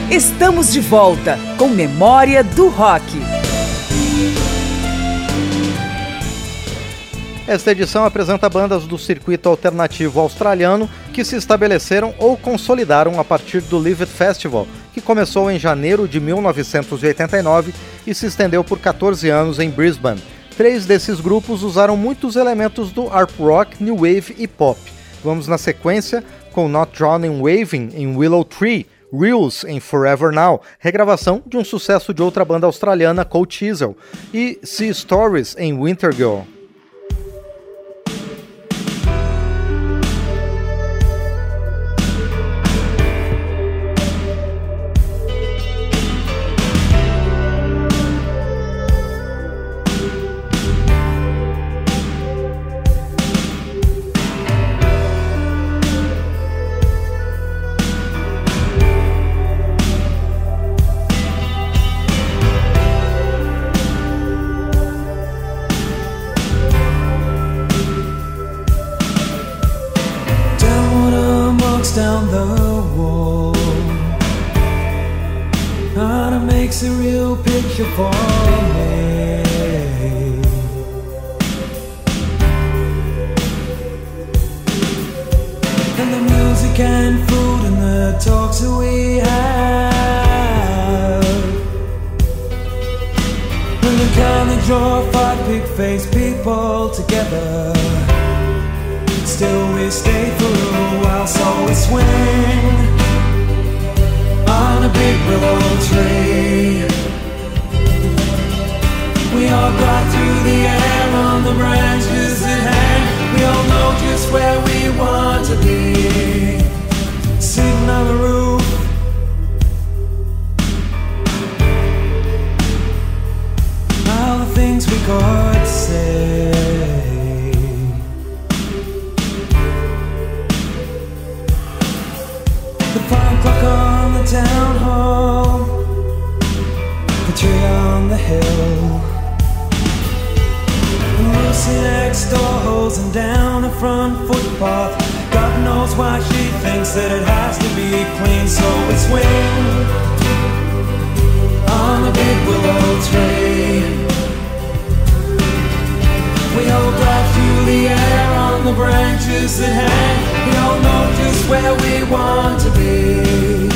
Estamos de volta com Memória do Rock. Esta edição apresenta bandas do circuito alternativo australiano que se estabeleceram ou consolidaram a partir do Live It Festival, que começou em janeiro de 1989 e se estendeu por 14 anos em Brisbane. 3 desses grupos usaram muitos elementos do art rock, new wave e pop. Vamos na sequência com Not Drawn in Waving em Willow Tree, Reels em Forever Now, regravação de um sucesso de outra banda australiana, Cold Chisel, e Sea Stories em Winter Girl. Down the wall, Anna makes a real picture for me. And the music and food and the talks that we have, and the kind that draw 5 big-faced people together. Still we stay for a while, so we swing on a big willow tree. We all glide through the air on the branches that hang. We all know just where we want to be, sitting on the roof. All the things we could say. Clock on the town hall, the tree on the hill, and Lucy next door hosing down the front footpath. God knows why she thinks that it has to be clean, so we swing on the big willow tree. We all glide through the air on the branches that hang. We all know just where we want to be.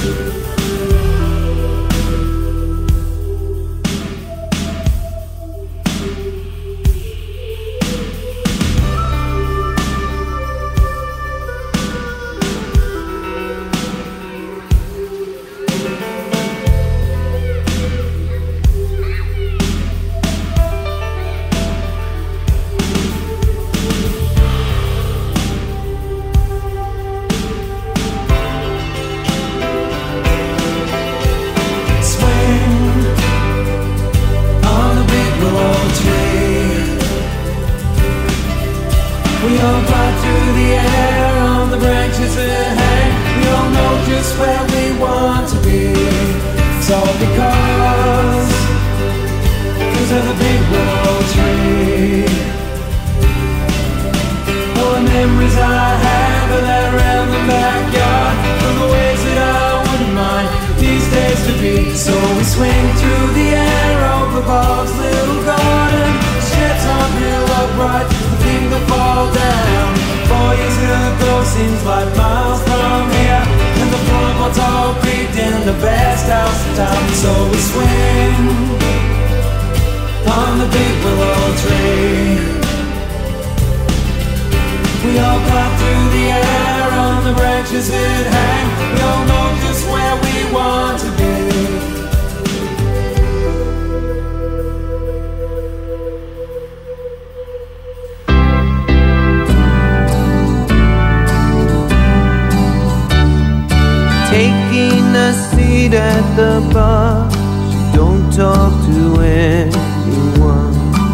Taking a seat at the bar, she don't talk to anyone.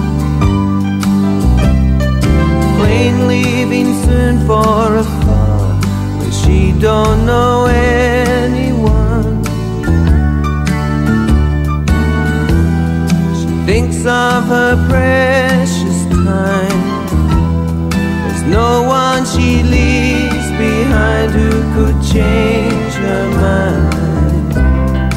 Plane leaving soon for a far where she don't know anyone. She thinks of her precious time. There's no one she leaves behind who could change her mind.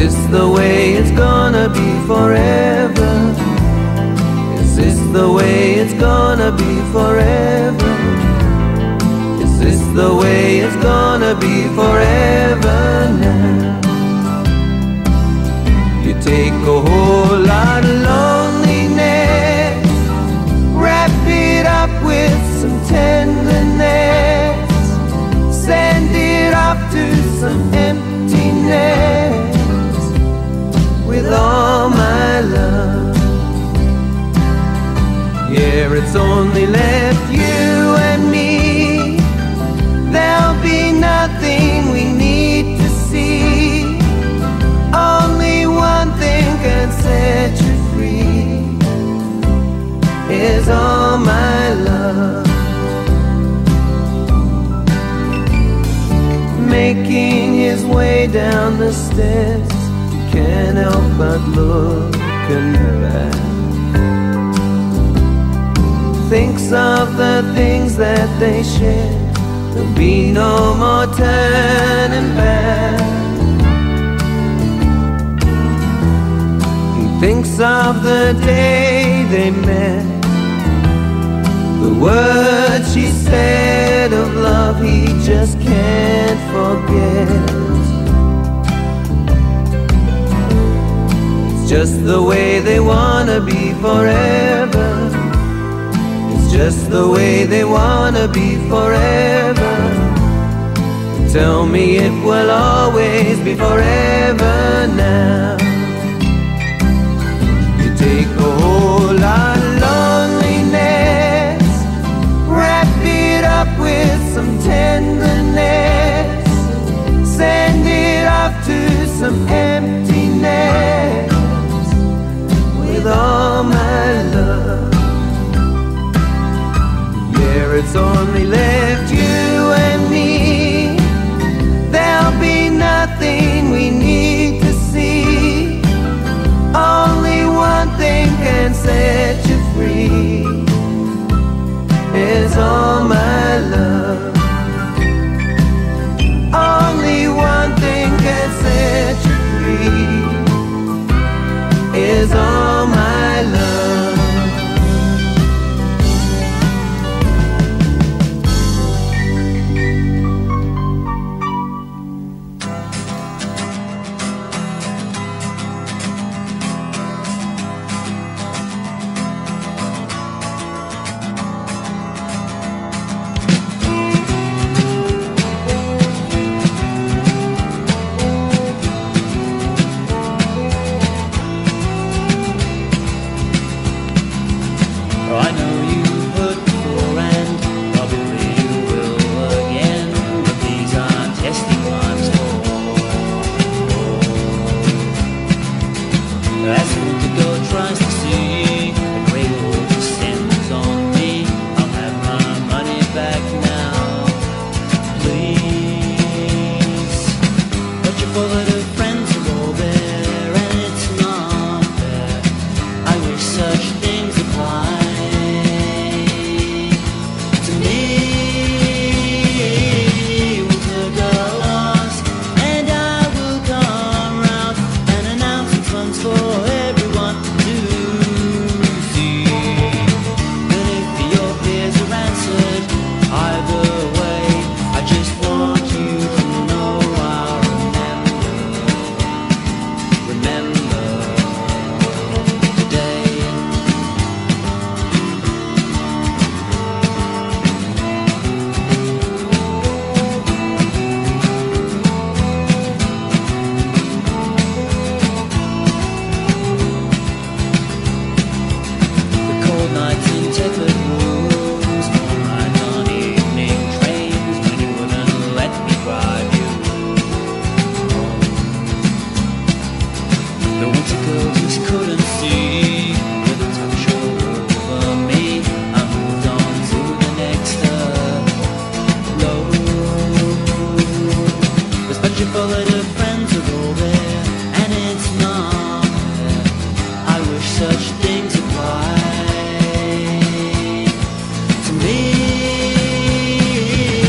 this the way it's gonna be forever? Is this the way it's gonna be forever? Is this the way it's gonna be forever now? You take a whole lot of loneliness, wrap it up with some tenderness, send it off to some emptiness with all my love. Yeah, it's only left you and me. There'll be nothing we need to see. Only one thing can set you free, is all my love. Making his way down the steps, can't help but looking back. Thinks of the things that they shared, there'll be no more turning back. He thinks of the day they met, the words she said of love he just can't forget. It's just the way they wanna be forever. It's just the way they wanna be forever. Tell me it will always be forever now. You take a whole lot of loneliness, wrap it up with some tenderness, send it off to some emptiness with all my love. Yeah, it's only left you and me. There'll be nothing we need to see. Only one thing can set you free, is all my love. Only one thing can set you free, is all my love.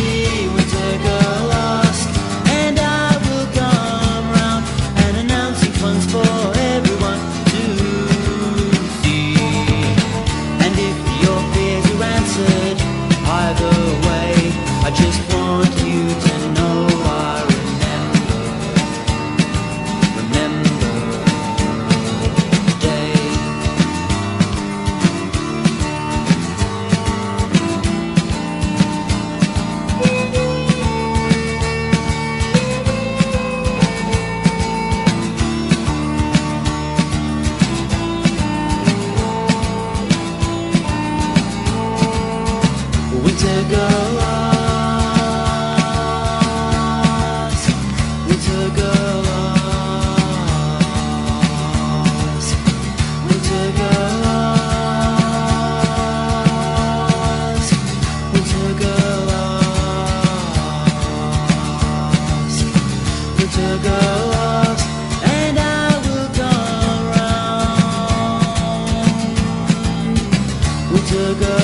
Announcing took a walk, and I will go around. We took a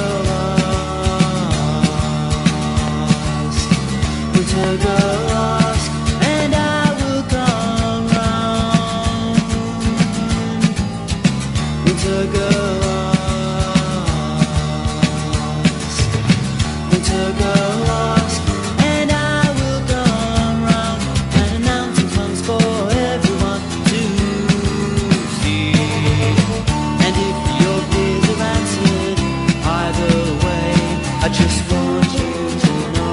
walk, we took a walk, and I will go around. We took a walk, we took a walk, and I will go around and announce songs for everyone to see. And if your fears are answered either way, I just want you to know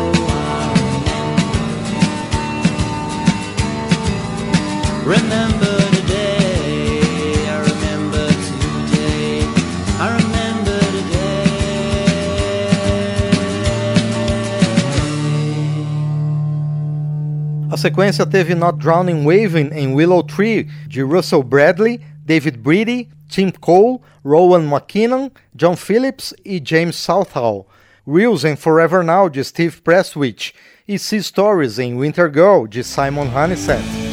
I remember today, I remember today, I remember today. A sequência teve Not Drowning Waving em Willow Tree, de Russell Bradley, David Breedy, Tim Cole, Rowan McKinnon, John Phillips e James Southall, Reels em Forever Now, de Steve Prestwich, e Sea Stories em Winter Girl, de Simon Honeysett.